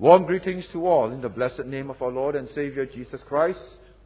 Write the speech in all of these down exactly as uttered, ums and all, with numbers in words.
Warm greetings to all in the blessed name of our Lord and Savior Jesus Christ.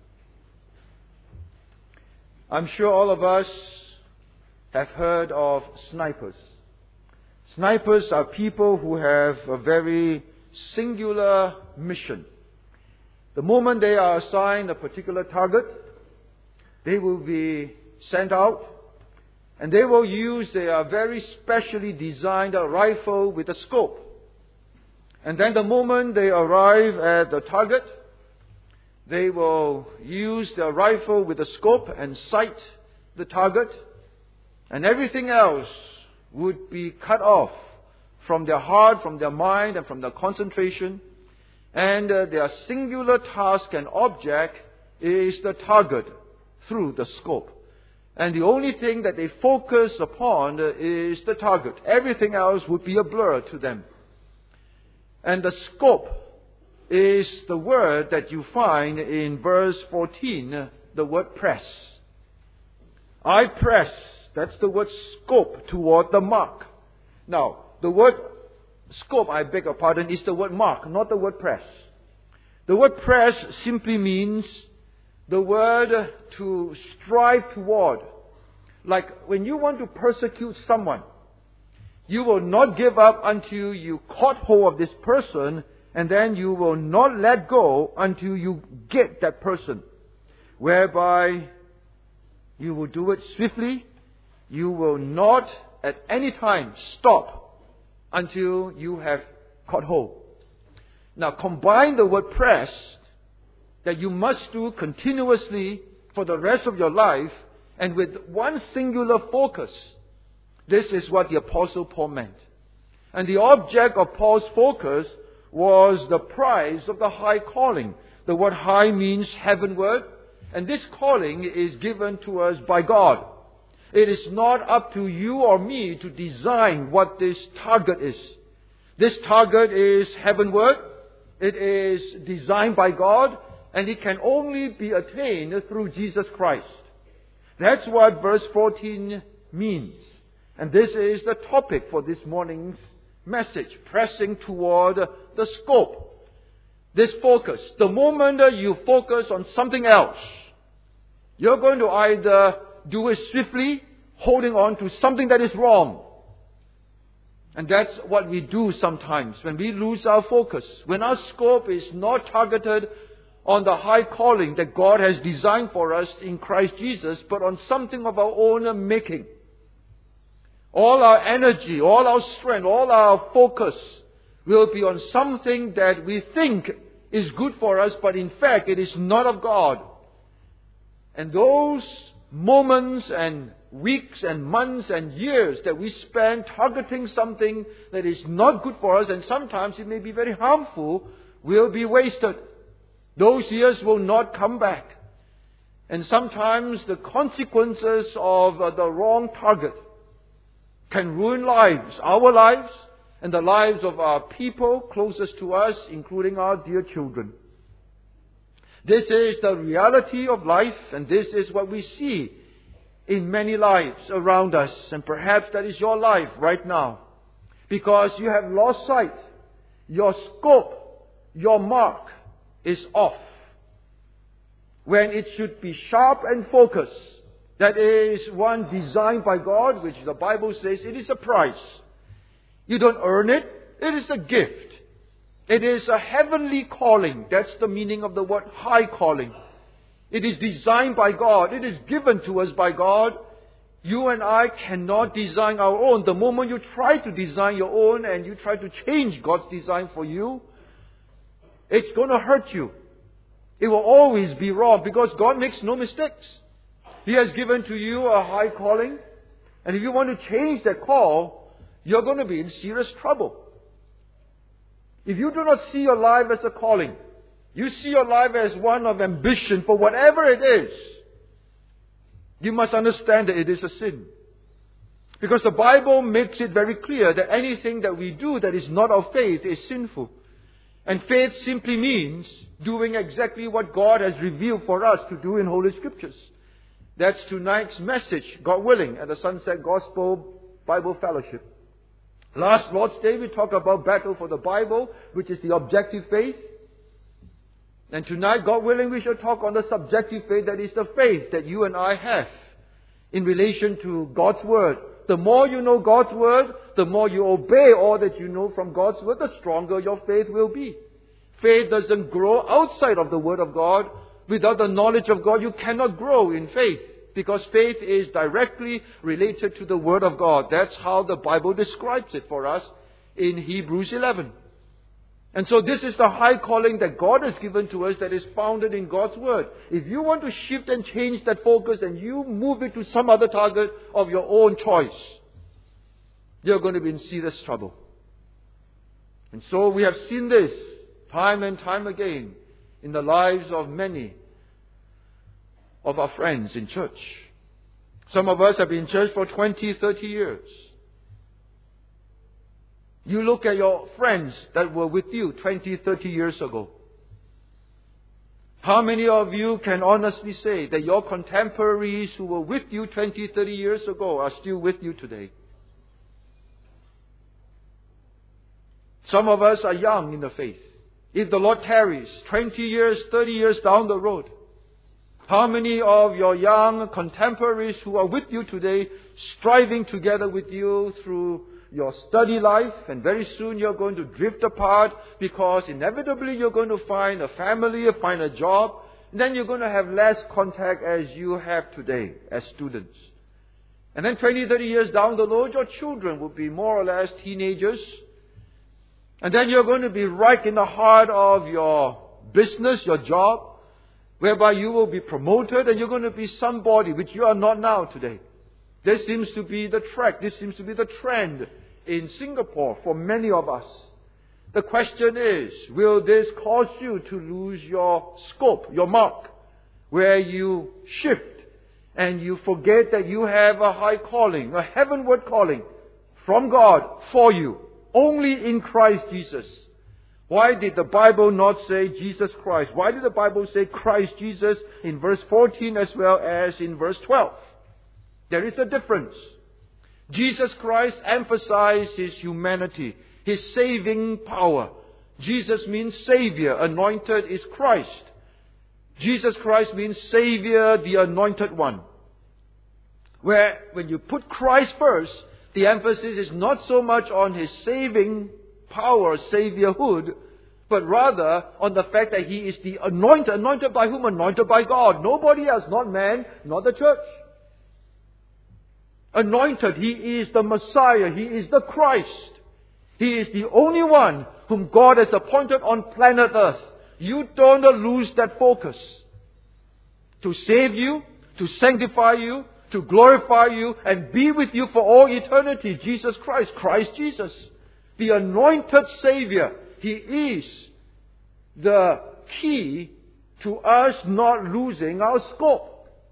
I'm sure all of us have heard of snipers. Snipers are people who have a very singular mission. The moment they are assigned a particular target, they will be sent out and they will use their very specially designed rifle with a scope. And then the moment they arrive at the target, they will use their rifle with a scope and sight the target, and everything else would be cut off from their heart, from their mind, and from their concentration. And uh, their singular task and object is the target through the scope. And the only thing that they focus upon is the target. Everything else would be a blur to them. And the scope is the word that you find in verse fourteen, the word press. I press, that's the word scope, toward the mark. Now, the word scope, I beg your pardon, is the word mark, not the word press. The word press simply means the word to strive toward. Like when you want to persecute someone, you will not give up until you caught hold of this person, and then you will not let go until you get that person. Whereby you will do it swiftly. You will not at any time stop until you have caught hold. Now combine the word press that you must do continuously for the rest of your life and with one singular focus. This is what the Apostle Paul meant. And the object of Paul's focus was the prize of the high calling. The word high means heavenward, and this calling is given to us by God. It is not up to you or me to design what this target is. This target is heavenward. It is designed by God, and it can only be attained through Jesus Christ. That's what verse fourteen means. And this is the topic for this morning's message, pressing toward the scope. This focus. The moment you focus on something else, you're going to either do it swiftly, holding on to something that is wrong. And that's what we do sometimes when we lose our focus. When our scope is not targeted on the high calling that God has designed for us in Christ Jesus, but on something of our own making. All our energy, all our strength, all our focus will be on something that we think is good for us, but in fact it is not of God. And those moments and weeks and months and years that we spend targeting something that is not good for us, and sometimes it may be very harmful, will be wasted. Those years will not come back. And sometimes the consequences of the wrong target can ruin lives, our lives, and the lives of our people closest to us, including our dear children. This is the reality of life, and this is what we see in many lives around us. And perhaps that is your life right now. Because you have lost sight. Your scope, your mark is off. When it should be sharp and focused. That is one designed by God, which the Bible says it is a prize. You don't earn it. It is a gift. It is a heavenly calling. That's the meaning of the word high calling. It is designed by God. It is given to us by God. You and I cannot design our own. The moment you try to design your own and you try to change God's design for you, it's going to hurt you. It will always be wrong because God makes no mistakes. He has given to you a high calling. And if you want to change that call, you're going to be in serious trouble. If you do not see your life as a calling, you see your life as one of ambition for whatever it is, you must understand that it is a sin. Because the Bible makes it very clear that anything that we do that is not of faith is sinful. And faith simply means doing exactly what God has revealed for us to do in Holy Scriptures. That's tonight's message, God willing, at the Sunset Gospel Bible Fellowship. Last Lord's Day we talked about battle for the Bible, which is the objective faith. And tonight, God willing, we shall talk on the subjective faith, that is the faith that you and I have in relation to God's Word. The more you know God's Word, the more you obey all that you know from God's Word, the stronger your faith will be. Faith doesn't grow outside of the Word of God. Without the knowledge of God, you cannot grow in faith, because faith is directly related to the Word of God. That's how the Bible describes it for us in Hebrews eleven. And so this is the high calling that God has given to us, that is founded in God's Word. If you want to shift and change that focus and you move it to some other target of your own choice, you're going to be in serious trouble. And so we have seen this time and time again in the lives of many of our friends in church. Some of us have been in church for twenty, thirty years. You look at your friends that were with you twenty, thirty years ago. How many of you can honestly say that your contemporaries who were with you twenty, thirty years ago are still with you today? Some of us are young in the faith. If the Lord tarries twenty years, thirty years down the road, how many of your young contemporaries who are with you today, striving together with you through your study life, and very soon you're going to drift apart because inevitably you're going to find a family, find a job, and then you're going to have less contact as you have today as students. And then twenty, thirty years down the road, your children will be more or less teenagers. And then you're going to be right in the heart of your business, your job, whereby you will be promoted and you're going to be somebody which you are not now today. This seems to be the track, this seems to be the trend in Singapore for many of us. The question is, will this cause you to lose your scope, your mark, where you shift and you forget that you have a high calling, a heavenward calling from God for you, only in Christ Jesus? Why did the Bible not say Jesus Christ? Why did the Bible say Christ Jesus in verse fourteen as well as in verse twelve? There is a difference. Jesus Christ emphasized His humanity, His saving power. Jesus means Savior. Anointed is Christ. Jesus Christ means Savior, the Anointed One. Where when you put Christ first, the emphasis is not so much on His saving power, Saviorhood, but rather on the fact that He is the anointed. Anointed by whom? Anointed by God. Nobody else, not man, not the church. Anointed, He is the Messiah. He is the Christ. He is the only one whom God has appointed on planet Earth. You don't lose that focus. To save you, to sanctify you, to glorify you, and be with you for all eternity. Jesus Christ, Christ Jesus, the anointed Savior. He is the key to us not losing our scope,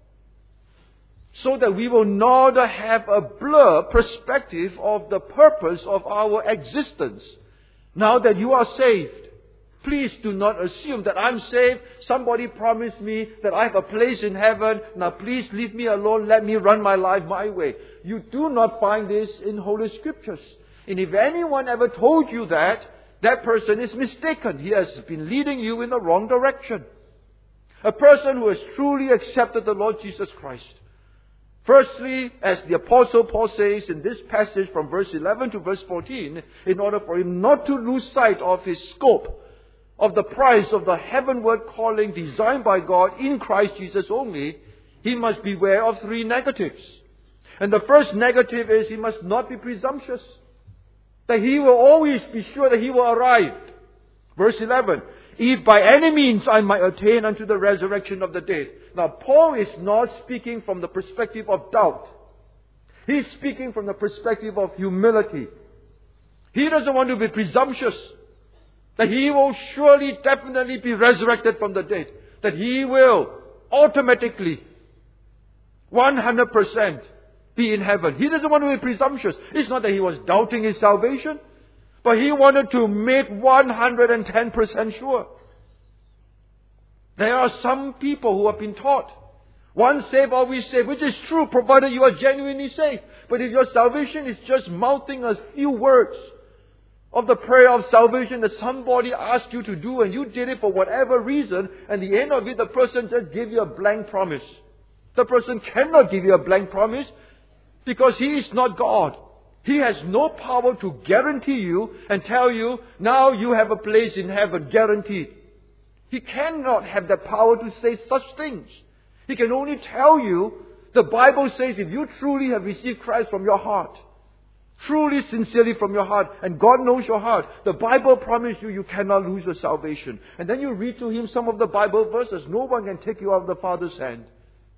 so that we will not have a blurred perspective of the purpose of our existence. Now that you are saved, please do not assume that I'm saved. Somebody promised me that I have a place in heaven. Now please leave me alone. Let me run my life my way. You do not find this in Holy Scriptures. And if anyone ever told you that, that person is mistaken. He has been leading you in the wrong direction. A person who has truly accepted the Lord Jesus Christ, firstly, as the Apostle Paul says in this passage from verse eleven to verse fourteen, in order for him not to lose sight of his scope, of the price of the heavenward calling designed by God in Christ Jesus only, he must beware of three negatives. And the first negative is he must not be presumptuous, that he will always be sure that he will arrive. Verse eleven, if by any means I might attain unto the resurrection of the dead. Now, Paul is not speaking from the perspective of doubt. He's speaking from the perspective of humility. He doesn't want to be presumptuous, that he will surely, definitely be resurrected from the dead, that he will automatically, one hundred percent be in heaven. He doesn't want to be presumptuous. It's not that he was doubting his salvation, but he wanted to make one hundred ten percent sure. There are some people who have been taught, Once saved, always saved, which is true, provided you are genuinely saved. But if your salvation is just mouthing a few words of the prayer of salvation that somebody asked you to do and you did it for whatever reason, and the end of it, the person just gave you a blank promise. The person cannot give you a blank promise because he is not God. He has no power to guarantee you and tell you, now you have a place in heaven, guaranteed. He cannot have the power to say such things. He can only tell you, the Bible says, if you truly have received Christ from your heart, truly, sincerely from your heart, and God knows your heart, the Bible promises you, you cannot lose your salvation. And then you read to him some of the Bible verses. No one can take you out of the Father's hand.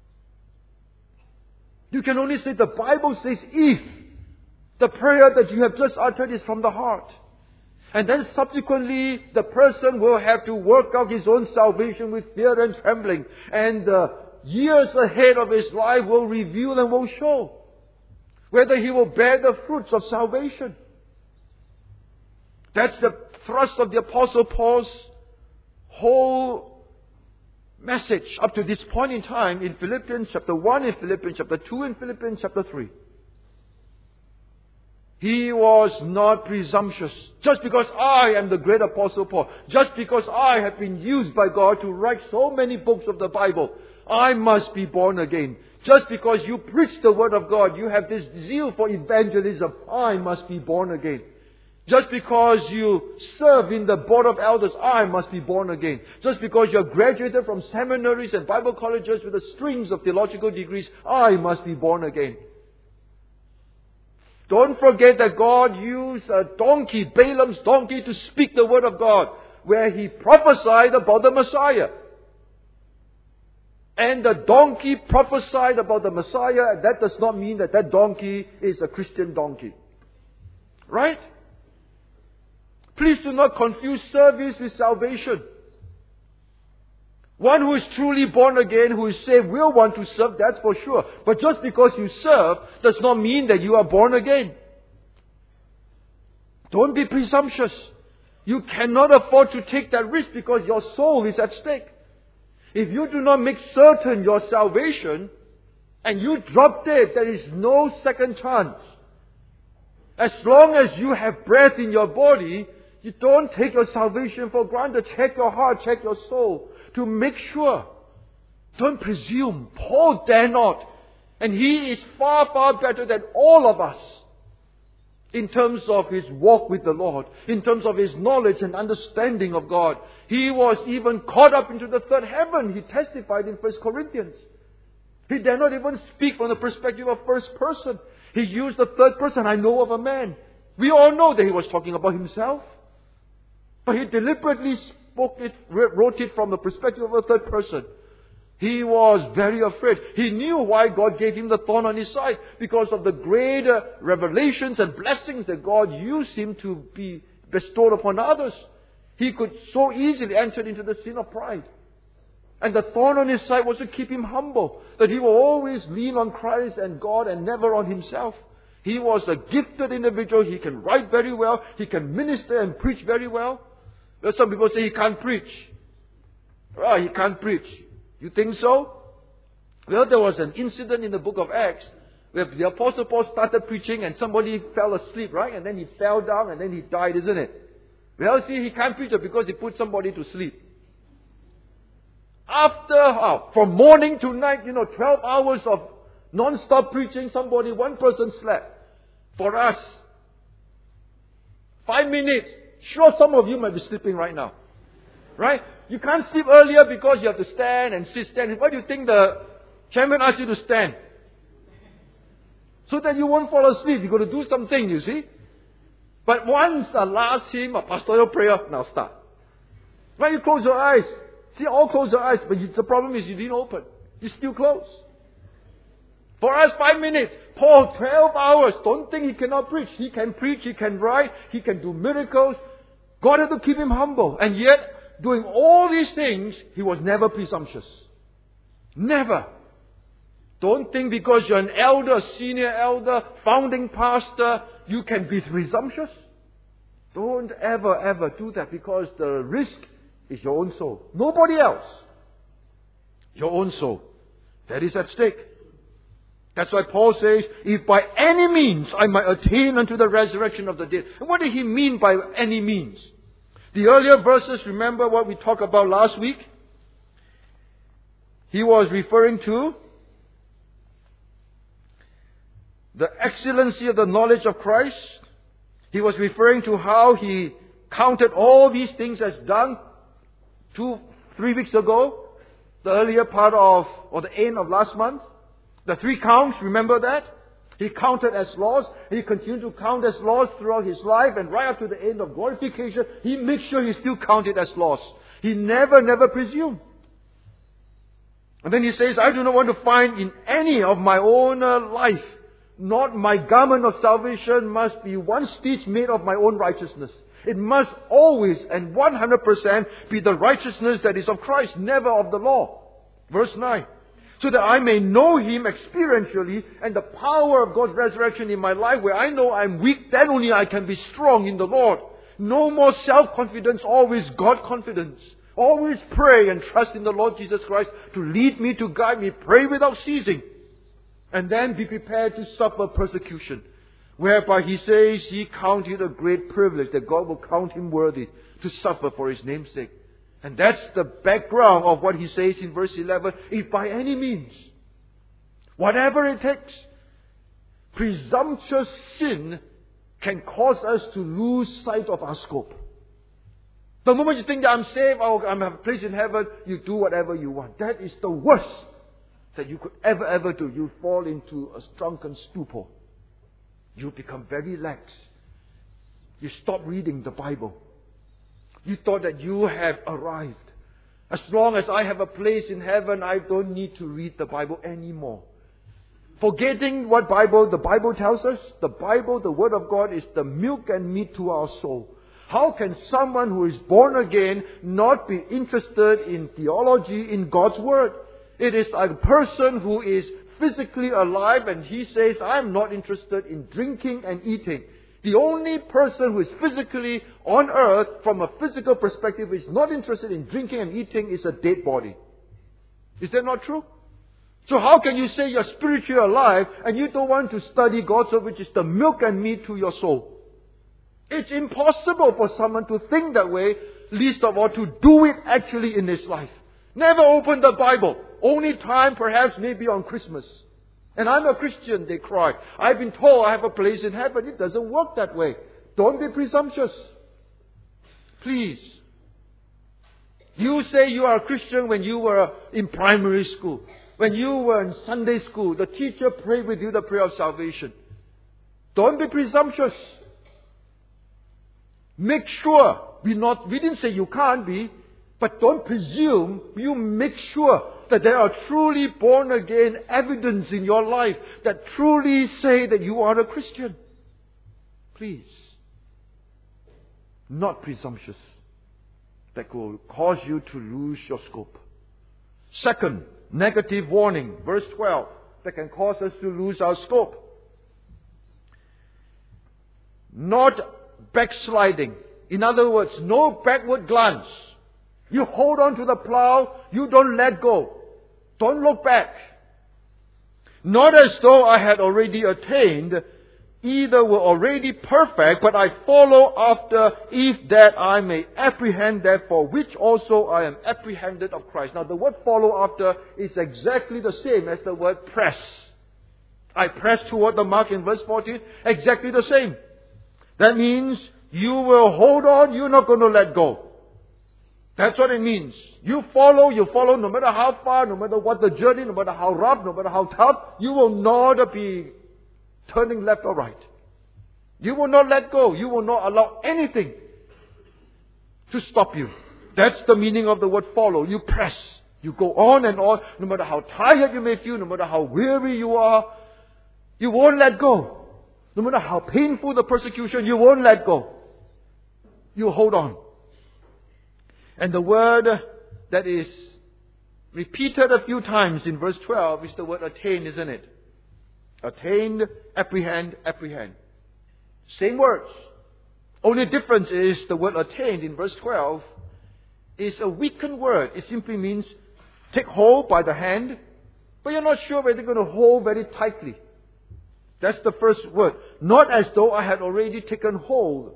You can only say, the Bible says, if the prayer that you have just uttered is from the heart. And then subsequently, the person will have to work out his own salvation with fear and trembling. And the years ahead of his life will reveal and will show whether he will bear the fruits of salvation. That's the thrust of the Apostle Paul's whole message up to this point in time in Philippians chapter one, in Philippians chapter two, in Philippians chapter three. He was not presumptuous. Just because I am the great Apostle Paul, just because I have been used by God to write so many books of the Bible, I must be born again. Just because you preach the Word of God, you have this zeal for evangelism, I must be born again. Just because you serve in the board of elders, I must be born again. Just because you are graduated from seminaries and Bible colleges with the strings of theological degrees, I must be born again. Don't forget that God used a donkey, Balaam's donkey, to speak the Word of God, where he prophesied about the Messiah. And the donkey prophesied about the Messiah, and that does not mean that that donkey is a Christian donkey. Right? Please do not confuse service with salvation. One who is truly born again, who is saved, will want to serve, that's for sure. But just because you serve does not mean that you are born again. Don't be presumptuous. You cannot afford to take that risk because your soul is at stake. If you do not make certain your salvation and you drop dead, there is no second chance. As long as you have breath in your body, you don't take your salvation for granted. Check your heart, check your soul to make sure. Don't presume. Paul dare not. And he is far, far better than all of us in terms of his walk with the Lord, in terms of his knowledge and understanding of God. He was even caught up into the third heaven. He testified in First Corinthians. He dare not even speak from the perspective of first person. He used the third person. I know of a man. We all know that he was talking about himself. But he deliberately spoke it, wrote it from the perspective of a third person. He was very afraid. He knew why God gave him the thorn on his side, because of the greater revelations and blessings that God used him to be bestowed upon others. He could so easily enter into the sin of pride. And the thorn on his side was to keep him humble, that he will always lean on Christ and God and never on himself. He was a gifted individual. He can write very well. He can minister and preach very well. Well, some people say he can't preach. Well, he can't preach. You think so? Well, there was an incident in the book of Acts where the Apostle Paul started preaching and somebody fell asleep, right? And then he fell down and then he died, isn't it? Well, see, he can't preach because he put somebody to sleep. After, oh, from morning to night, you know, twelve hours of non-stop preaching, somebody, one person slept. For us, five minutes. Sure, some of you might be sleeping right now. Right? You can't sleep earlier because you have to stand and sit, stand. Why do you think the chairman asked you to stand? So that you won't fall asleep. You've got to do something, you see. But once a last hymn, a pastoral prayer, now start. Right? You close your eyes. See, all close your eyes. But you, the problem is you didn't open. You're still closed. For us, five minutes. Paul, twelve hours. Don't think he cannot preach. He can preach, he can write, he can do miracles. God had to keep him humble. And yet, doing all these things, he was never presumptuous. Never. Don't think because you're an elder, senior elder, founding pastor, you can be presumptuous. Don't ever, ever do that, because the risk is your own soul. Nobody else. Your own soul. That is at stake. That's why Paul says, if by any means I might attain unto the resurrection of the dead. And what did he mean by any means? The earlier verses, remember what we talked about last week? He was referring to the excellency of the knowledge of Christ. He was referring to how he counted all these things as done two, three weeks ago, the earlier part of, or the end of last month. The three counts, remember that? He counted as loss. He continued to count as loss throughout his life, and right up to the end of glorification, he makes sure he still counted as loss. He never, never presumed. And then he says, I do not want to find in any of my own uh, life, not my garment of salvation must be one stitch made of my own righteousness. It must always and one hundred percent be the righteousness that is of Christ, never of the law. Verse nine. So that I may know Him experientially and the power of God's resurrection in my life, where I know I'm weak, then only I can be strong in the Lord. No more self-confidence, always God-confidence. Always pray and trust in the Lord Jesus Christ to lead me, to guide me. Pray without ceasing. And then be prepared to suffer persecution. Whereby he says he counted a great privilege that God will count him worthy to suffer for His name's sake. And that's the background of what he says in verse eleven. If by any means, whatever it takes, presumptuous sin can cause us to lose sight of our scope. The moment you think that I'm saved, oh, I'm have a place in heaven, you do whatever you want. That is the worst that you could ever, ever do. You fall into a drunken stupor. You become very lax. You stop reading the Bible. You thought that you have arrived. As long as I have a place in heaven, I don't need to read the Bible anymore. Forgetting what Bible the Bible tells us, the Bible, the Word of God, is the milk and meat to our soul. How can someone who is born again not be interested in theology, in God's Word? It is a person who is physically alive and he says, I'm not interested in drinking and eating. The only person who is physically on earth, from a physical perspective, is not interested in drinking and eating is a dead body. Is that not true? So how can you say you're spiritually alive and you don't want to study God's Word, which is the milk and meat to your soul? It's impossible for someone to think that way, least of all to do it actually in his life. Never open the Bible. Only time perhaps maybe on Christmas. And I'm a Christian, they cry. I've been told I have a place in heaven. It doesn't work that way. Don't be presumptuous. Please. You say you are a Christian when you were in primary school. When you were in Sunday school, the teacher prayed with you the prayer of salvation. Don't be presumptuous. Make sure. We not, we didn't say you can't be, but don't presume. You make sure that there are truly born again evidence in your life that truly say that you are a Christian. Please. Not presumptuous. That will cause you to lose your scope. Second, negative warning. Verse twelve. That can cause us to lose our scope. Not backsliding. In other words, no backward glance. You hold on to the plow. You don't let go. Don't look back. Not as though I had already attained, either were already perfect, but I follow after, if that I may apprehend that for which also I am apprehended of Christ. Now the word follow after is exactly the same as the word press. I press toward the mark in verse fourteen. Exactly the same. That means you will hold on, you're not going to let go. That's what it means. You follow, you follow no matter how far, no matter what the journey, no matter how rough, no matter how tough, you will not be turning left or right. You will not let go. You will not allow anything to stop you. That's the meaning of the word follow. You press. You go on and on, no matter how tired you may feel, no matter how weary you are, you won't let go. No matter how painful the persecution, you won't let go. You hold on. And the word that is repeated a few times in verse twelve is the word attain, isn't it? Attained, apprehend, apprehend. Same words. Only difference is the word attained in verse twelve is a weakened word. It simply means take hold by the hand, but you're not sure whether you're going to hold very tightly. That's the first word. Not as though I had already taken hold.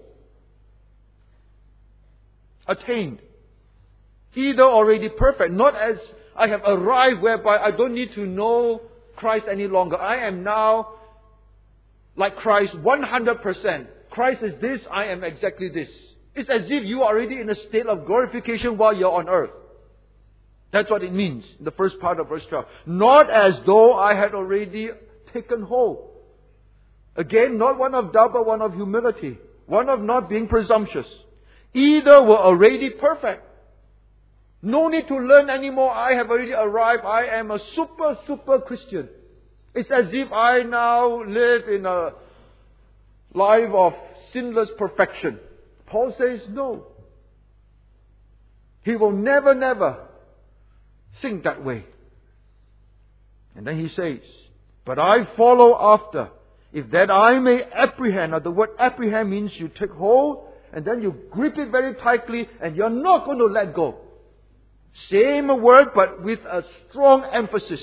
Attained. Either already perfect. Not as I have arrived whereby I don't need to know Christ any longer. I am now like Christ one hundred percent. Christ is this, I am exactly this. It's as if you are already in a state of glorification while you're on earth. That's what it means in the first part of verse twelve. Not as though I had already taken hold. Again, not one of doubt, but one of humility. One of not being presumptuous. Either were already perfect. No need to learn anymore. I have already arrived. I am a super, super Christian. It's as if I now live in a life of sinless perfection. Paul says no. He will never, never think that way. And then he says, but I follow after, if that I may apprehend. Now the word apprehend means you take hold and then you grip it very tightly and you're not going to let go. Same word but with a strong emphasis.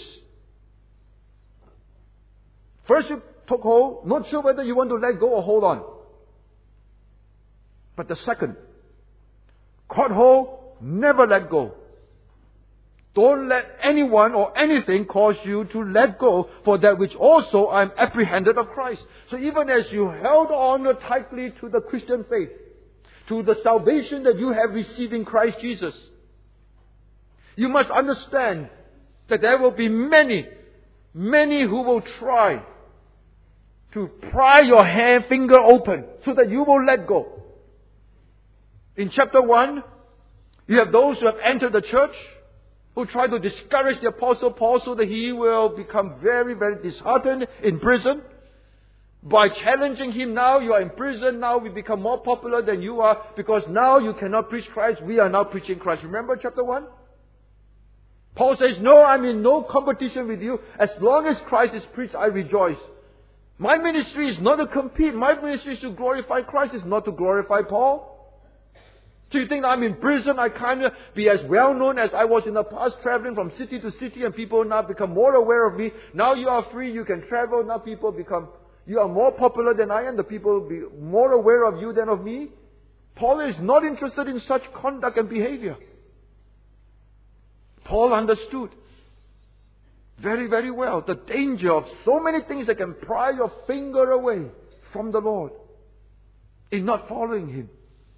First you took hold, not sure whether you want to let go or hold on. But the second, caught hold, never let go. Don't let anyone or anything cause you to let go for that which also I am apprehended of Christ. So even as you held on tightly to the Christian faith, to the salvation that you have received in Christ Jesus, you must understand that there will be many, many who will try to pry your hand, finger open so that you will let go. In chapter one, you have those who have entered the church who try to discourage the Apostle Paul so that he will become very, very disheartened in prison. By challenging him, now you are in prison, now we become more popular than you are because now you cannot preach Christ, we are now preaching Christ. Remember chapter one? Paul says, no, I'm in no competition with you. As long as Christ is preached, I rejoice. My ministry is not to compete. My ministry is to glorify Christ, is not to glorify Paul. So you think I'm in prison, I can't be as well known as I was in the past, traveling from city to city, and people now become more aware of me. Now you are free, you can travel, now people become, you are more popular than I am, the people will be more aware of you than of me. Paul is not interested in such conduct and behavior. Paul understood very, very well the danger of so many things that can pry your finger away from the Lord in not following Him.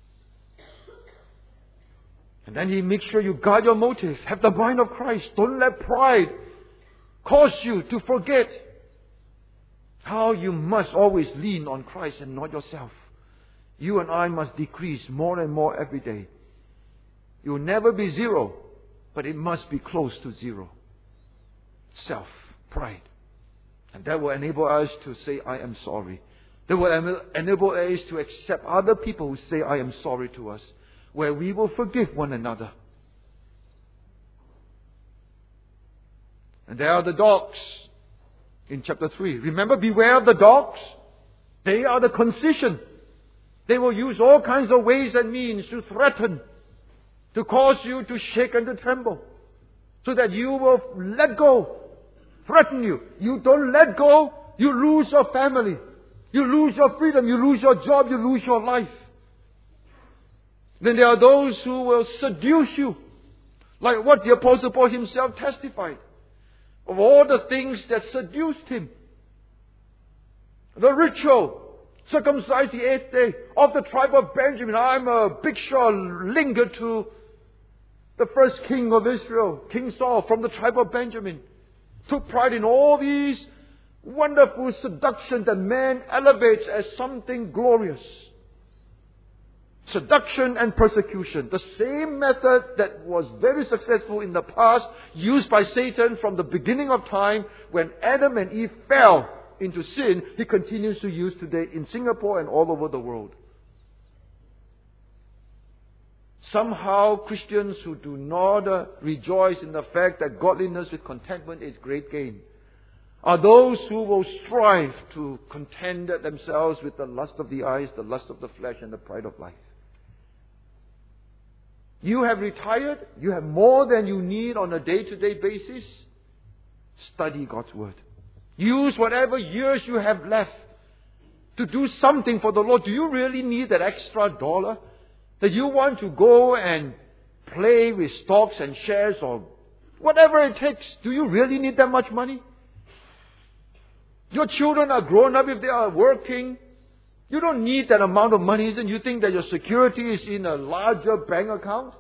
And then he makes sure you guard your motive. Have the mind of Christ. Don't let pride cause you to forget how you must always lean on Christ and not yourself. You and I must decrease more and more every day. You will never be zero, but it must be close to zero. Self, pride. And that will enable us to say, I am sorry. That will enable us to accept other people who say, I am sorry to us. Where we will forgive one another. And there are the dogs in chapter three. Remember, beware of the dogs. They are the concision. They will use all kinds of ways and means to threaten, to cause you to shake and to tremble, so that you will let go, threaten you. You don't let go, you lose your family, you lose your freedom, you lose your job, you lose your life. Then there are those who will seduce you, like what the Apostle Paul himself testified of all the things that seduced him. The ritual, circumcised the eighth day, of the tribe of Benjamin. I'm a big shot, linked to the first king of Israel, King Saul, from the tribe of Benjamin. Took pride in all these wonderful seduction that man elevates as something glorious. Seduction and persecution. The same method that was very successful in the past, used by Satan from the beginning of time, when Adam and Eve fell into sin, he continues to use today in Singapore and all over the world. Somehow Christians who do not uh, rejoice in the fact that godliness with contentment is great gain are those who will strive to contend themselves with the lust of the eyes, the lust of the flesh, and the pride of life. You have retired. You have more than you need on a day-to-day basis. Study God's Word. Use whatever years you have left to do something for the Lord. Do you really need that extra dollar? That you want to go and play with stocks and shares or whatever it takes? Do you really need that much money? Your children are grown up if they are working. You don't need that amount of money, and you think that your security is in a larger bank account?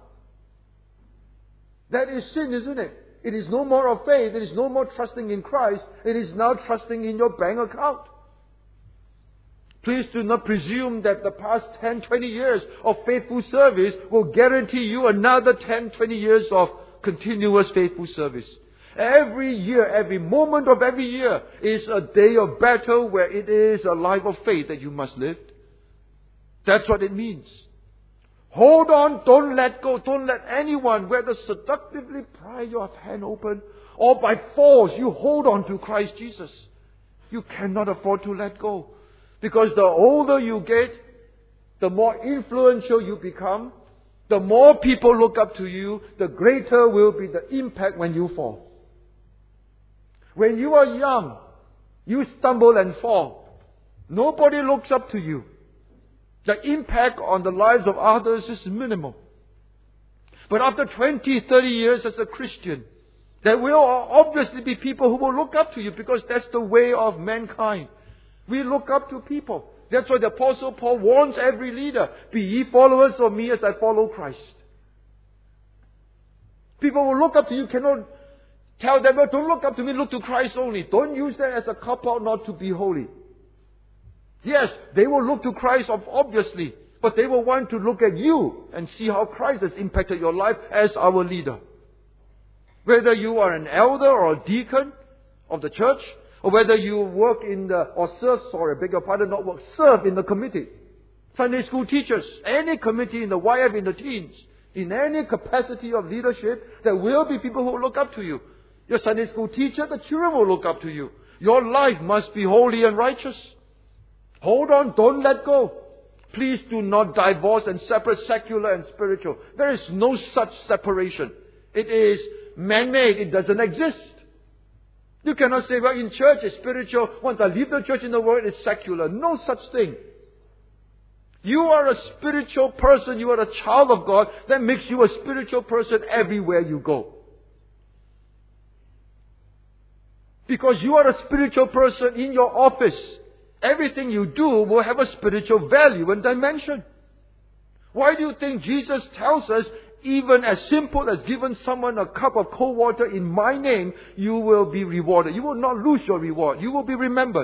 That is sin, isn't it? It is no more of faith. It is no more trusting in Christ. It is now trusting in your bank account. Please do not presume that the past ten, twenty years of faithful service will guarantee you another ten, twenty years of continuous faithful service. Every year, every moment of every year is a day of battle where it is a life of faith that you must live. That's what it means. Hold on, don't let go, don't let anyone, whether seductively pry your hand open or by force, you hold on to Christ Jesus. You cannot afford to let go. Because the older you get, the more influential you become, the more people look up to you, the greater will be the impact when you fall. When you are young, you stumble and fall. Nobody looks up to you. The impact on the lives of others is minimal. But after twenty, thirty years as a Christian, there will obviously be people who will look up to you because that's the way of mankind. We look up to people. That's why the Apostle Paul warns every leader, be ye followers of me as I follow Christ. People will look up to you, cannot tell them, well, don't look up to me, look to Christ only. Don't use that as a cop-out not to be holy. Yes, they will look to Christ obviously, but they will want to look at you and see how Christ has impacted your life as our leader. Whether you are an elder or a deacon of the church, or whether you work in the, or serve, sorry, beg your pardon, not work, serve in the committee. Sunday school teachers, any committee in the Y F, in the teens, in any capacity of leadership, there will be people who will look up to you. Your Sunday school teacher, the children will look up to you. Your life must be holy and righteous. Hold on, don't let go. Please do not divorce and separate secular and spiritual. There is no such separation. It is man-made. It doesn't exist. You cannot say, well, in church it's spiritual. Once I leave the church in the world, it's secular. No such thing. You are a spiritual person. You are a child of God. That makes you a spiritual person everywhere you go. Because you are a spiritual person in your office. Everything you do will have a spiritual value and dimension. Why do you think Jesus tells us, even as simple as giving someone a cup of cold water in my name, you will be rewarded. You will not lose your reward. You will be remembered.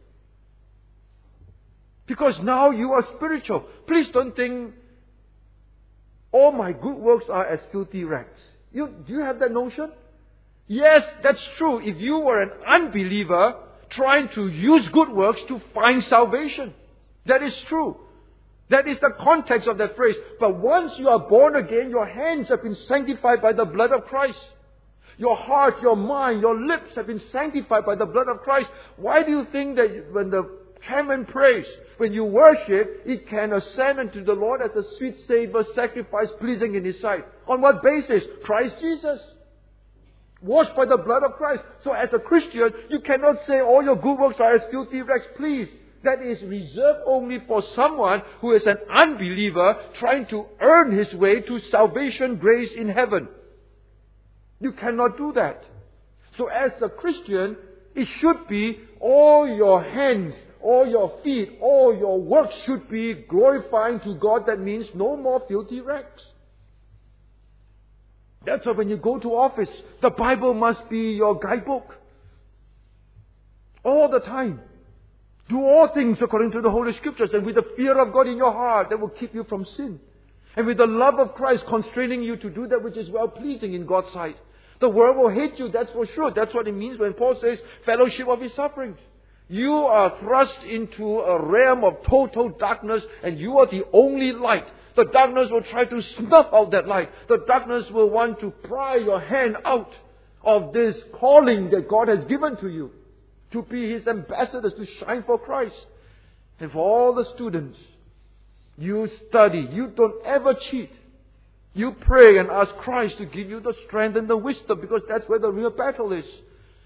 Because now you are spiritual. Please don't think all my good works are as filthy rags. You, do you have that notion? Yes, that's true. If you were an unbeliever trying to use good works to find salvation, that is true. That is the context of that phrase. But once you are born again, your hands have been sanctified by the blood of Christ. Your heart, your mind, your lips have been sanctified by the blood of Christ. Why do you think that when the canon prays, when you worship, it can ascend unto the Lord as a sweet savor sacrifice pleasing in His sight? On what basis? Christ Jesus. Washed by the blood of Christ. So as a Christian, you cannot say all your good works are as filthy rags. Please. That is reserved only for someone who is an unbeliever trying to earn his way to salvation, grace in heaven. You cannot do that. So as a Christian, it should be all your hands, all your feet, all your work should be glorifying to God. That means no more filthy rags. That's why when you go to office, the Bible must be your guidebook. All the time. Do all things according to the Holy Scriptures, and with the fear of God in your heart that will keep you from sin. And with the love of Christ constraining you to do that which is well-pleasing in God's sight. The world will hate you, that's for sure. That's what it means when Paul says fellowship of His sufferings. You are thrust into a realm of total darkness, and you are the only light. The darkness will try to snuff out that light. The darkness will want to pry your hand out of this calling that God has given to you. To be His ambassadors, to shine for Christ. And for all the students, you study. You don't ever cheat. You pray and ask Christ to give you the strength and the wisdom, because that's where the real battle is.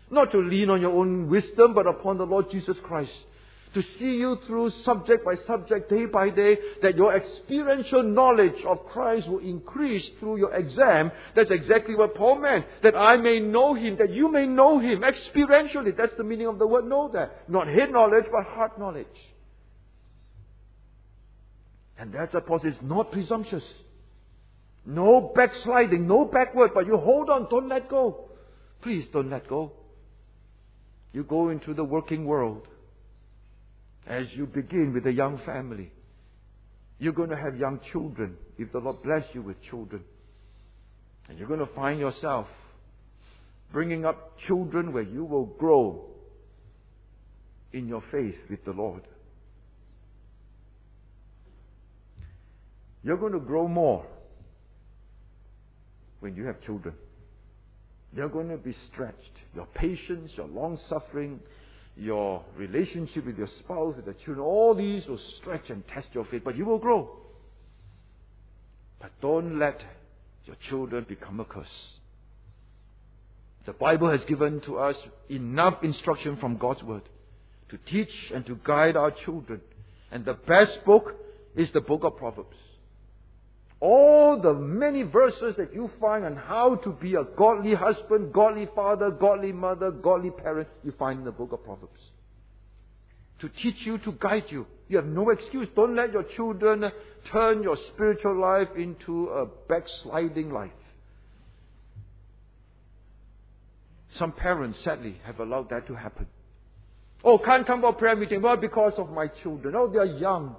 Not to lean on your own wisdom, but upon the Lord Jesus Christ. To see you through subject by subject, day by day, that your experiential knowledge of Christ will increase through your exam. That's exactly what Paul meant. That I may know Him, that you may know Him experientially. That's the meaning of the word know that. Not head knowledge, but heart knowledge. And that's a process, not presumptuous. No backsliding, no backward, but you hold on, don't let go. Please don't let go. You go into the working world. As you begin with a young family, you're going to have young children, if the Lord bless you with children. And you're going to find yourself bringing up children where you will grow in your faith with the Lord. You're going to grow more when you have children. They're going to be stretched. Your patience, your long-suffering, your relationship with your spouse, with the children, all these will stretch and test your faith, but you will grow. But don't let your children become a curse. The Bible has given to us enough instruction from God's Word to teach and to guide our children. And the best book is the book of Proverbs. All the many verses that you find on how to be a godly husband, godly father, godly mother, godly parent, you find in the book of Proverbs. To teach you, to guide you. You have no excuse. Don't let your children turn your spiritual life into a backsliding life. Some parents, sadly, have allowed that to happen. Oh, can't come for prayer meeting. Well, because of my children. Oh, they are young.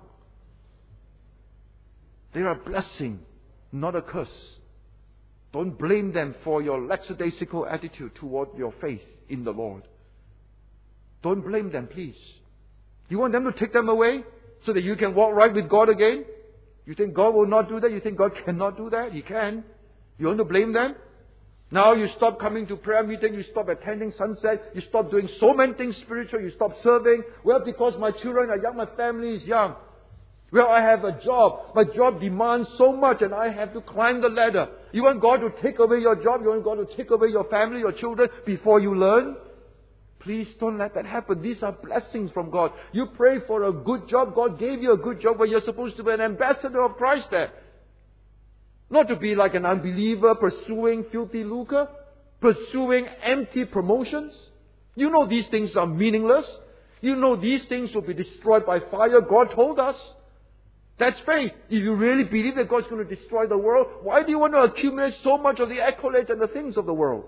They are a blessing, not a curse. Don't blame them for your lackadaisical attitude toward your faith in the Lord. Don't blame them, please. You want them to take them away so that you can walk right with God again? You think God will not do that? You think God cannot do that? He can. You want to blame them? Now you stop coming to prayer meeting, you stop attending sunset, you stop doing so many things spiritual, you stop serving. Well, because my children are young, my family is young. Well, I have a job. My job demands so much and I have to climb the ladder. You want God to take away your job? You want God to take away your family, your children before you learn? Please don't let that happen. These are blessings from God. You pray for a good job. God gave you a good job where you're supposed to be an ambassador of Christ there. Not to be like an unbeliever pursuing filthy lucre, pursuing empty promotions. You know these things are meaningless. You know these things will be destroyed by fire. God told us. That's faith. If you really believe that God's going to destroy the world, why do you want to accumulate so much of the accolades and the things of the world?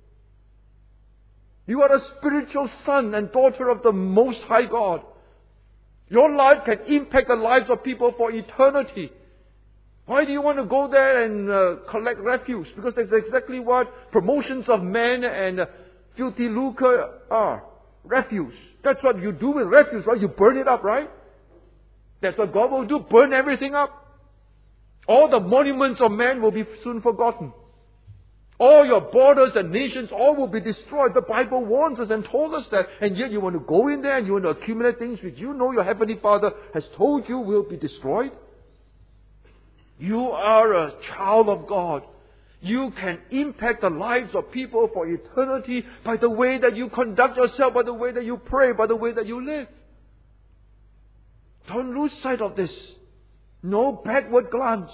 You are a spiritual son and daughter of the Most High God. Your life can impact the lives of people for eternity. Why do you want to go there and uh, collect refuse? Because that's exactly what promotions of men and uh, filthy lucre are. Refuse. That's what you do with refuse, right? You burn it up, right? That's what God will do. Burn everything up. All the monuments of man will be soon forgotten. All your borders and nations, all will be destroyed. The Bible warns us and told us that. And yet you want to go in there and you want to accumulate things which you know your Heavenly Father has told you will be destroyed. You are a child of God. You can impact the lives of people for eternity by the way that you conduct yourself, by the way that you pray, by the way that you live. Don't lose sight of this. No backward glance.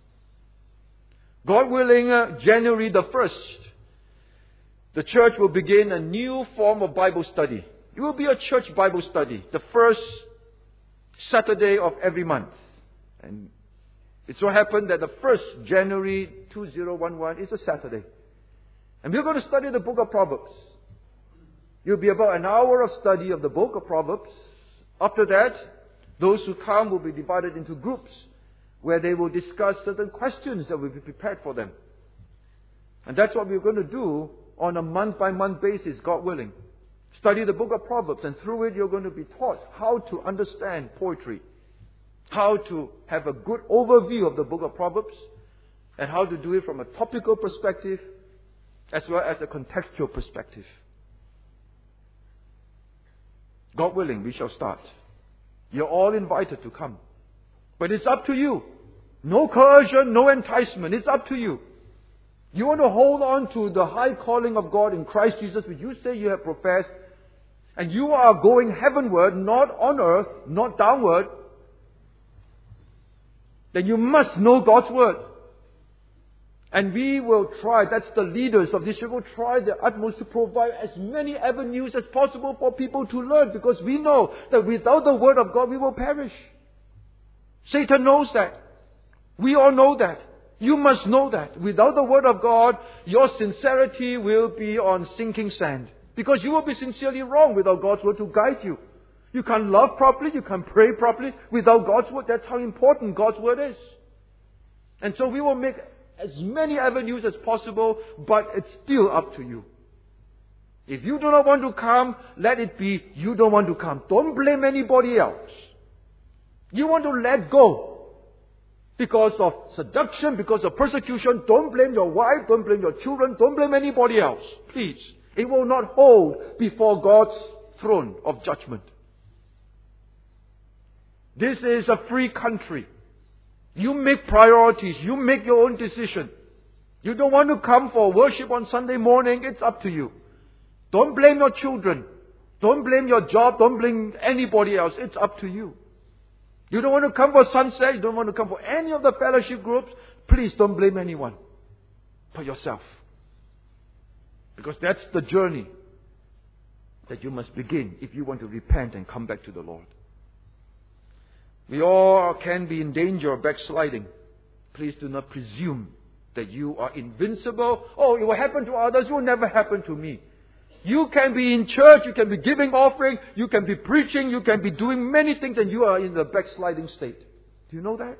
God willing, uh, January the first, the church will begin a new form of Bible study. It will be a church Bible study, the first Saturday of every month. And it so happened that the first January two thousand eleven is a Saturday. And we're going to study the book of Proverbs. It will be about an hour of study of the book of Proverbs. After that, those who come will be divided into groups where they will discuss certain questions that will be prepared for them. And that's what we're going to do on a month-by-month basis, God willing. Study the book of Proverbs, and through it you're going to be taught how to understand poetry, how to have a good overview of the book of Proverbs, and how to do it from a topical perspective as well as a contextual perspective. God willing, we shall start. You're all invited to come. But it's up to you. No coercion, no enticement. It's up to you. You want to hold on to the high calling of God in Christ Jesus, which you say you have professed, and you are going heavenward, not on earth, not downward, then you must know God's Word. And we will try, that's the leaders of this church, will try their utmost to provide as many avenues as possible for people to learn, because we know that without the Word of God we will perish. Satan knows that. We all know that. You must know that. Without the Word of God, your sincerity will be on sinking sand. Because you will be sincerely wrong without God's Word to guide you. You can't love properly, you can't pray properly without God's Word. That's how important God's Word is. And so we will make as many avenues as possible, but it's still up to you. If you do not want to come, let it be you don't want to come. Don't blame anybody else. You want to let go because of seduction, because of persecution. Don't blame your wife, don't blame your children, don't blame anybody else. Please. It will not hold before God's throne of judgment. This is a free country. You make priorities. You make your own decision. You don't want to come for worship on Sunday morning. It's up to you. Don't blame your children. Don't blame your job. Don't blame anybody else. It's up to you. You don't want to come for sunset. You don't want to come for any of the fellowship groups. Please don't blame anyone but yourself. Because that's the journey that you must begin if you want to repent and come back to the Lord. We all can be in danger of backsliding. Please do not presume that you are invincible. Oh, it will happen to others. It will never happen to me. You can be in church. You can be giving offering. You can be preaching. You can be doing many things, and you are in the backsliding state. Do you know that?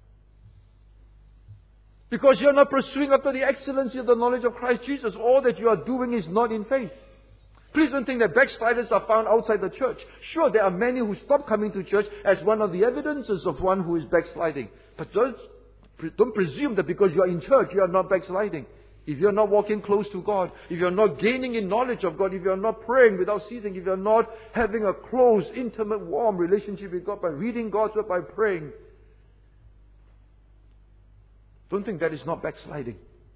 Because you're not pursuing after the excellency of the knowledge of Christ Jesus. All that you are doing is not in faith. Please don't think that backsliders are found outside the church. Sure, there are many who stop coming to church as one of the evidences of one who is backsliding. But don't, don't presume that because you are in church, you are not backsliding. If you're not walking close to God, if you're not gaining in knowledge of God, if you're not praying without ceasing, if you're not having a close, intimate, warm relationship with God by reading God's Word, by praying, don't think that is not backsliding.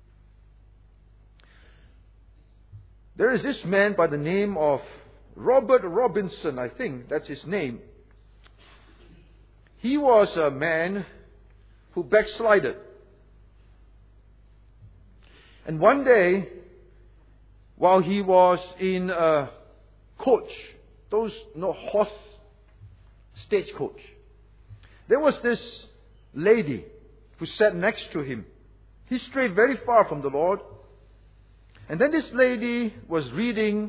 There is this man by the name of Robert Robinson, I think that's his name. He was a man who backslided. And one day, while he was in a coach, those no horse stagecoach, there was this lady who sat next to him. He strayed very far from the Lord. And then this lady was reading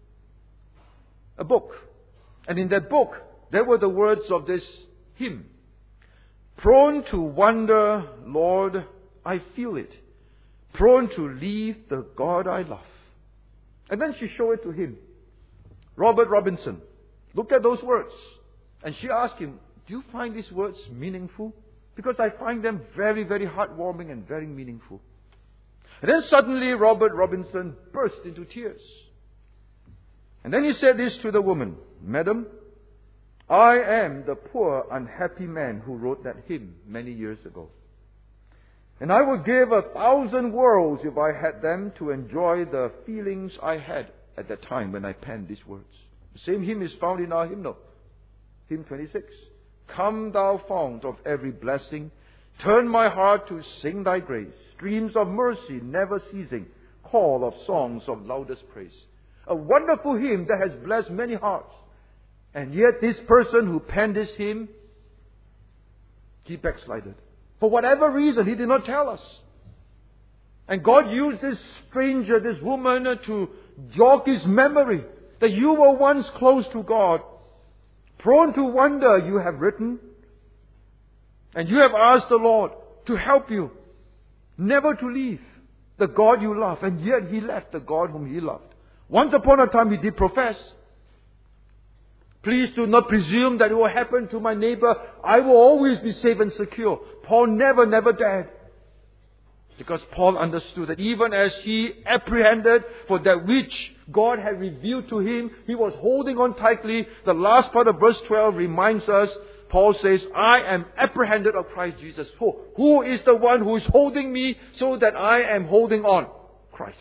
a book. And in that book, there were the words of this hymn. Prone to wander, Lord, I feel it. Prone to leave the God I love. And then she showed it to him. Robert Robinson, look at those words. And she asked him, do you find these words meaningful? Because I find them very, very heartwarming and very meaningful. And then suddenly Robert Robinson burst into tears. And then he said this to the woman, Madam, I am the poor unhappy man who wrote that hymn many years ago. And I would give a thousand worlds if I had them to enjoy the feelings I had at that time when I penned these words. The same hymn is found in our hymnal. Hymn twenty-six. Come thou fount of every blessing, turn my heart to sing thy grace. Streams of mercy never ceasing, call of songs of loudest praise. A wonderful hymn that has blessed many hearts. And yet this person who penned this hymn, he backslided. For whatever reason, he did not tell us. And God used this stranger, this woman, to jog his memory that you were once close to God. Prone to wander, you have written. And you have asked the Lord to help you. Never to leave the God you love. And yet He left the God whom He loved. Once upon a time He did profess. Please do not presume that it will happen to my neighbor. I will always be safe and secure. Paul never, never dared. Because Paul understood that even as he apprehended for that which God had revealed to him, he was holding on tightly. The last part of verse twelve reminds us, Paul says, I am apprehended of Christ Jesus. Who, who is the one who is holding me so that I am holding on? Christ.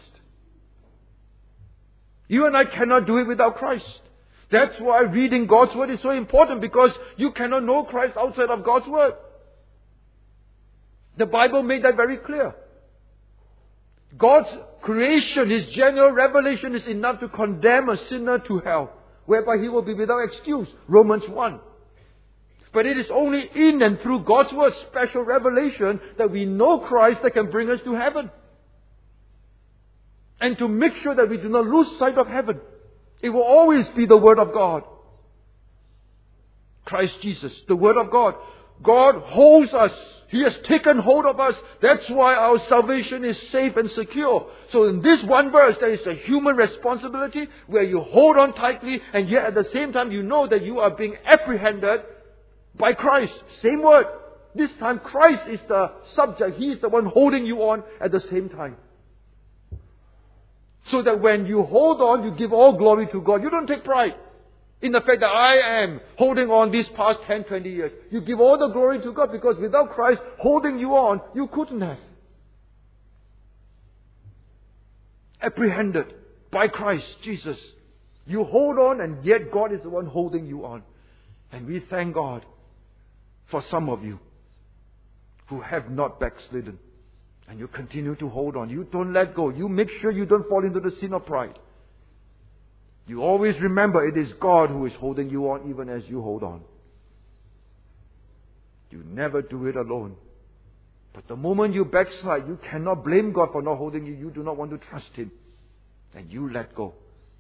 You and I cannot do it without Christ. That's why reading God's Word is so important, because you cannot know Christ outside of God's Word. The Bible made that very clear. God's creation, His general revelation is enough to condemn a sinner to hell, whereby he will be without excuse. Romans one. But it is only in and through God's Word, special revelation, that we know Christ that can bring us to heaven. And to make sure that we do not lose sight of heaven. It will always be the Word of God. Christ Jesus, the Word of God. God holds us. He has taken hold of us. That's why our salvation is safe and secure. So in this one verse, there is a human responsibility where you hold on tightly, and yet at the same time you know that you are being apprehended by Christ. Same word. This time Christ is the subject. He is the one holding you on at the same time. So that when you hold on, you give all glory to God. You don't take pride in the fact that I am holding on these past ten, twenty years. You give all the glory to God, because without Christ holding you on, you couldn't have. Apprehended by Christ Jesus. You hold on, and yet God is the one holding you on. And we thank God for some of you who have not backslidden. And you continue to hold on. You don't let go. You make sure you don't fall into the sin of pride. You always remember it is God who is holding you on, even as you hold on. You never do it alone. But the moment you backslide, you cannot blame God for not holding you. You do not want to trust Him. And you let go.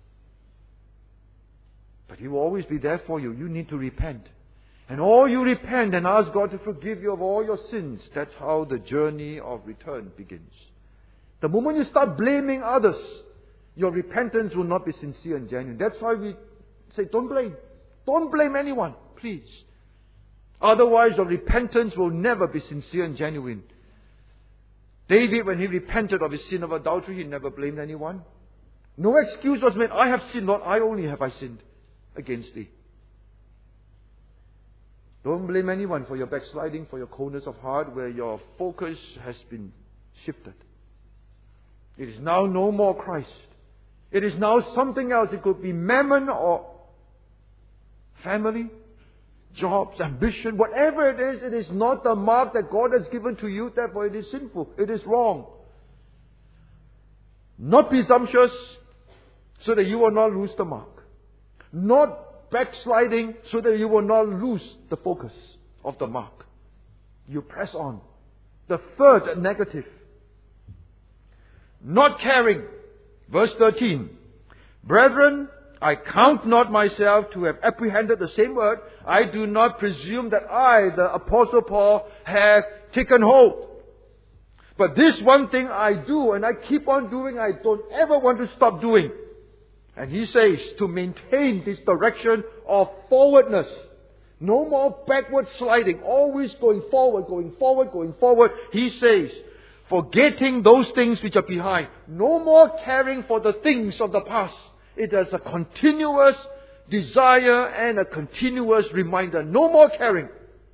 But He will always be there for you. You need to repent. And all you repent and ask God to forgive you of all your sins. That's how the journey of return begins. The moment you start blaming others, your repentance will not be sincere and genuine. That's why we say, don't blame. Don't blame anyone, please. Otherwise, your repentance will never be sincere and genuine. David, when he repented of his sin of adultery, he never blamed anyone. No excuse was made. I have sinned, Lord. I only have I sinned against thee. Don't blame anyone for your backsliding, for your coldness of heart, where your focus has been shifted. It is now no more Christ. It is now something else. It could be mammon or family, jobs, ambition, whatever it is. It is not the mark that God has given to you. Therefore, it is sinful. It is wrong. Not presumptuous, so that you will not lose the mark. Not backsliding, so that you will not lose the focus of the mark. You press on. The third negative. Not caring. Verse thirteen. Brethren, I count not myself to have apprehended, the same word. I do not presume that I, the Apostle Paul, have taken hold. But this one thing I do, and I keep on doing, I don't ever want to stop doing. And he says, to maintain this direction of forwardness. No more backward sliding. Always going forward, going forward, going forward. He says, forgetting those things which are behind. No more caring for the things of the past. It is a continuous desire and a continuous reminder. No more caring.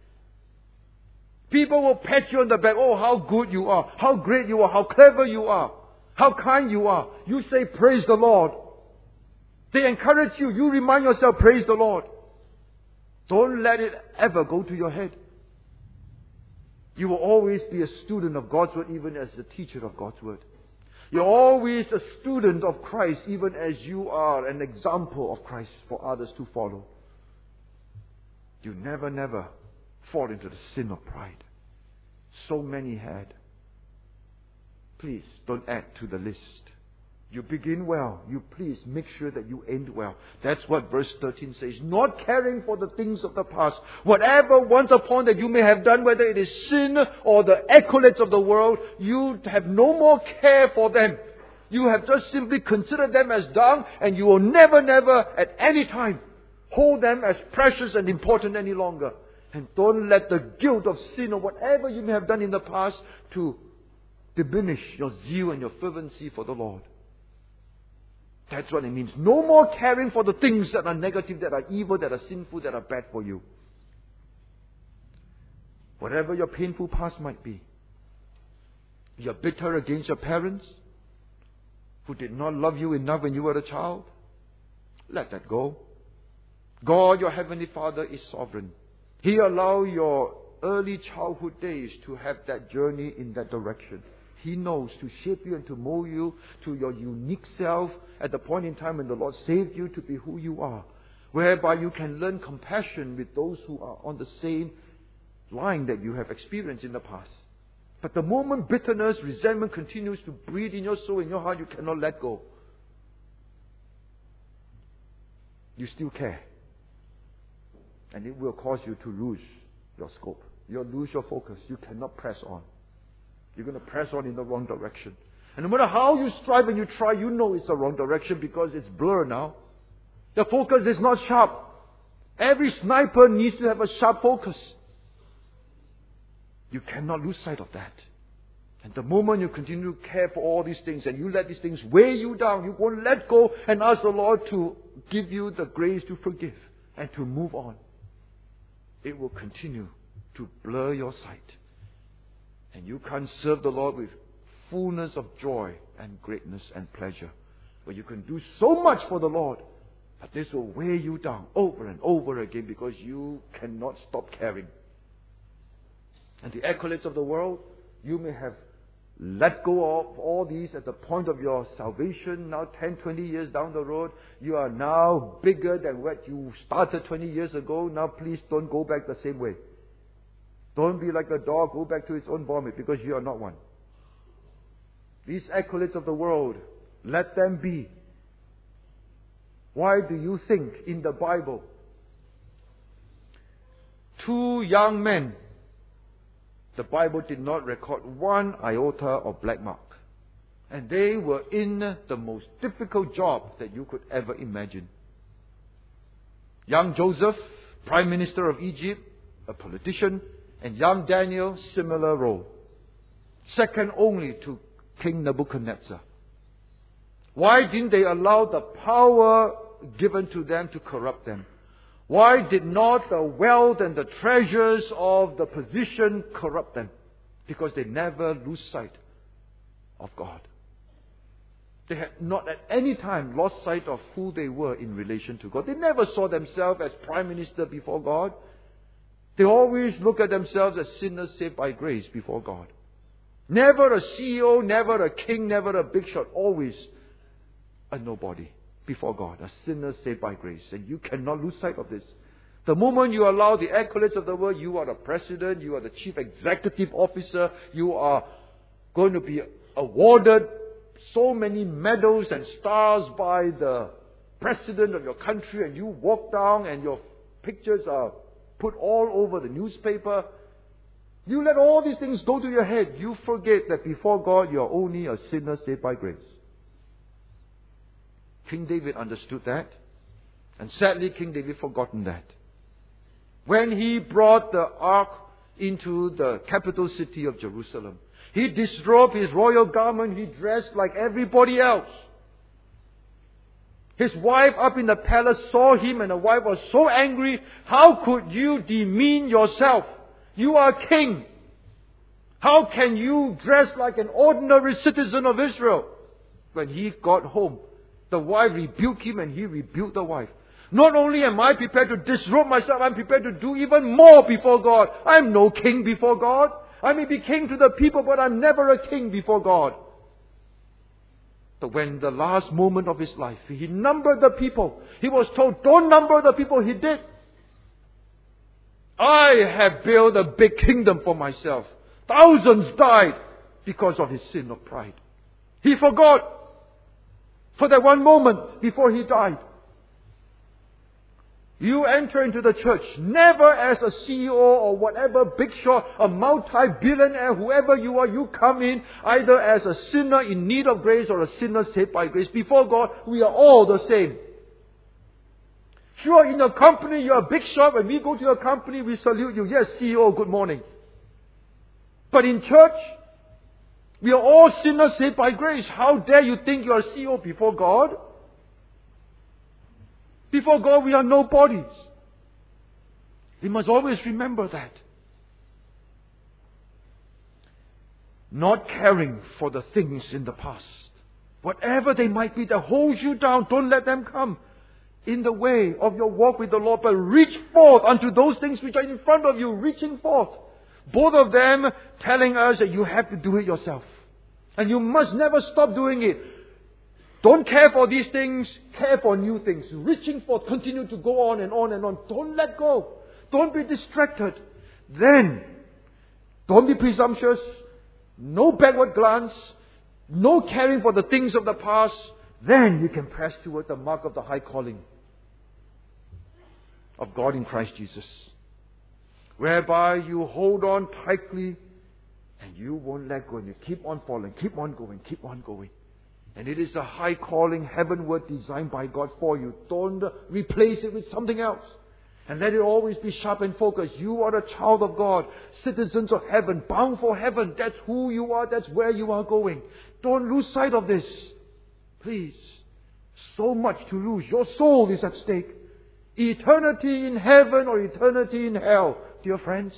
People will pat you on the back. Oh, how good you are. How great you are. How clever you are. How kind you are. You say, praise the Lord. They encourage you. You remind yourself, praise the Lord. Don't let it ever go to your head. You will always be a student of God's Word, even as a teacher of God's Word. You're always a student of Christ, even as you are an example of Christ for others to follow. You never, never fall into the sin of pride. So many had. Please don't add to the list. You begin well. You please make sure that you end well. That's what verse thirteen says. Not caring for the things of the past. Whatever once upon that you may have done, whether it is sin or the accolades of the world, you have no more care for them. You have just simply considered them as dung, and you will never, never at any time hold them as precious and important any longer. And don't let the guilt of sin or whatever you may have done in the past to diminish your zeal and your fervency for the Lord. That's what it means. No more caring for the things that are negative, that are evil, that are sinful, that are bad for you. Whatever your painful past might be. You're bitter against your parents who did not love you enough when you were a child. Let that go. God, your Heavenly Father, is sovereign. He allowed your early childhood days to have that journey in that direction. He knows to shape you and to mold you to your unique self at the point in time when the Lord saved you to be who you are, whereby you can learn compassion with those who are on the same line that you have experienced in the past. But the moment bitterness, resentment continues to breed in your soul, in your heart, you cannot let go. You still care. And it will cause you to lose your scope. You'll lose your focus. You cannot press on. You're going to press on in the wrong direction. And no matter how you strive and you try, you know it's the wrong direction because it's blur now. The focus is not sharp. Every sniper needs to have a sharp focus. You cannot lose sight of that. And the moment you continue to care for all these things and you let these things weigh you down, you won't let go and ask the Lord to give you the grace to forgive and to move on. It will continue to blur your sight. And you can't serve the Lord with fullness of joy and greatness and pleasure. But you can do so much for the Lord, but this will weigh you down over and over again because you cannot stop caring. And the accolades of the world, you may have let go of all these at the point of your salvation. Now ten, twenty years down the road, you are now bigger than what you started twenty years ago. Now please don't go back the same way. Don't be like a dog, go back to its own vomit, because you are not one. These accolades of the world, let them be. Why do you think in the Bible, two young men, the Bible did not record one iota of black mark. And they were in the most difficult job that you could ever imagine. Young Joseph, Prime Minister of Egypt, a politician, and young Daniel, similar role. Second only to King Nebuchadnezzar. Why didn't they allow the power given to them to corrupt them? Why did not the wealth and the treasures of the position corrupt them? Because they never lose sight of God. They had not at any time lost sight of who they were in relation to God. They never saw themselves as prime minister before God. They always look at themselves as sinners saved by grace before God. Never a C E O, never a king, never a big shot. Always a nobody before God, a sinner saved by grace. And you cannot lose sight of this. The moment you allow the accolades of the world, you are the president, you are the chief executive officer, you are going to be awarded so many medals and stars by the president of your country, and you walk down and your pictures are put all over the newspaper. You let all these things go to your head. You forget that before God you are only a sinner saved by grace. King David understood that. And sadly, King David forgotten that. When he brought the ark into the capital city of Jerusalem, he disrobed his royal garment. He dressed like everybody else. His wife up in the palace saw him, and the wife was so angry. How could you demean yourself? You are king. How can you dress like an ordinary citizen of Israel? When he got home, the wife rebuked him and he rebuked the wife. Not only am I prepared to disrobe myself, I'm prepared to do even more before God. I'm no king before God. I may be king to the people, but I'm never a king before God. But when the last moment of his life, he numbered the people. He was told, don't number the people. He did. I have built a big kingdom for myself. Thousands died because of his sin of pride. He forgot for that one moment before he died. You enter into the church never as a C E O or whatever big shot, a multi-billionaire, whoever you are, you come in either as a sinner in need of grace or a sinner saved by grace. Before God, we are all the same. Sure, in a company, you're a big shot. When we go to a company, we salute you. Yes, C E O, good morning. But in church, we are all sinners saved by grace. How dare you think you are a C E O before God? Before God, we are nobodies. We must always remember that. not caring for the things in the past. Whatever they might be that holds you down, don't let them come in the way of your walk with the Lord, but reach forth unto those things which are in front of you, reaching forth. Both of them telling us that you have to do it yourself. And you must never stop doing it. Don't care for these things, care for new things. Reaching forth, continue to go on and on and on. Don't let go. Don't be distracted. Then, don't be presumptuous. No backward glance. No caring for the things of the past. Then you can press toward the mark of the high calling of God in Christ Jesus, whereby you hold on tightly and you won't let go, and you keep on falling, keep on going, keep on going. And it is a high calling heavenward designed by God for you. Don't replace it with something else. And let it always be sharp and focused. You are a child of God, citizens of heaven, bound for heaven. That's who you are, that's where you are going. Don't lose sight of this. Please. So much to lose. Your soul is at stake. Eternity in heaven or eternity in hell, dear friends.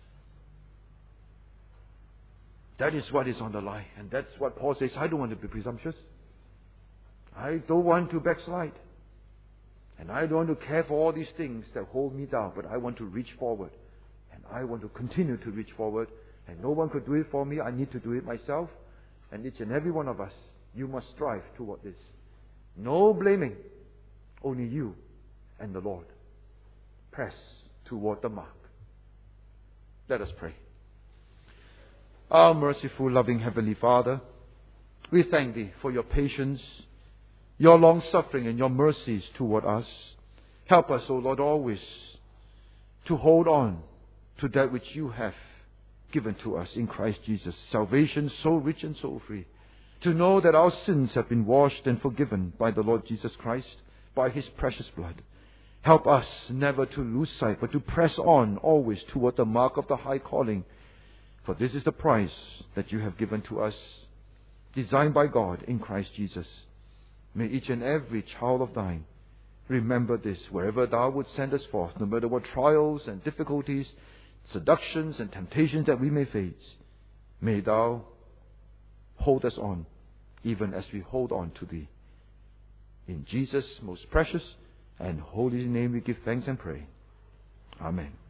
That is what is on the line. And that's what Paul says. I don't want to be presumptuous. I don't want to backslide. And I don't want to care for all these things that hold me down. But I want to reach forward. And I want to continue to reach forward. And no one could do it for me. I need to do it myself. And each and every one of us, you must strive toward this. No blaming. Only you and the Lord. Press toward the mark. Let us pray. Our merciful, loving Heavenly Father, we thank Thee for your patience, your long-suffering and your mercies toward us. Help us, O Lord, always to hold on to that which you have given to us in Christ Jesus. Salvation so rich and so free. To know that our sins have been washed and forgiven by the Lord Jesus Christ, by His precious blood. Help us never to lose sight, but to press on always toward the mark of the high calling. For this is the prize that you have given to us, designed by God in Christ Jesus. May each and every child of thine remember this wherever thou would send us forth, no matter what trials and difficulties, seductions and temptations that we may face. May thou hold us on, even as we hold on to thee. In Jesus' most precious and holy name we give thanks and pray. Amen.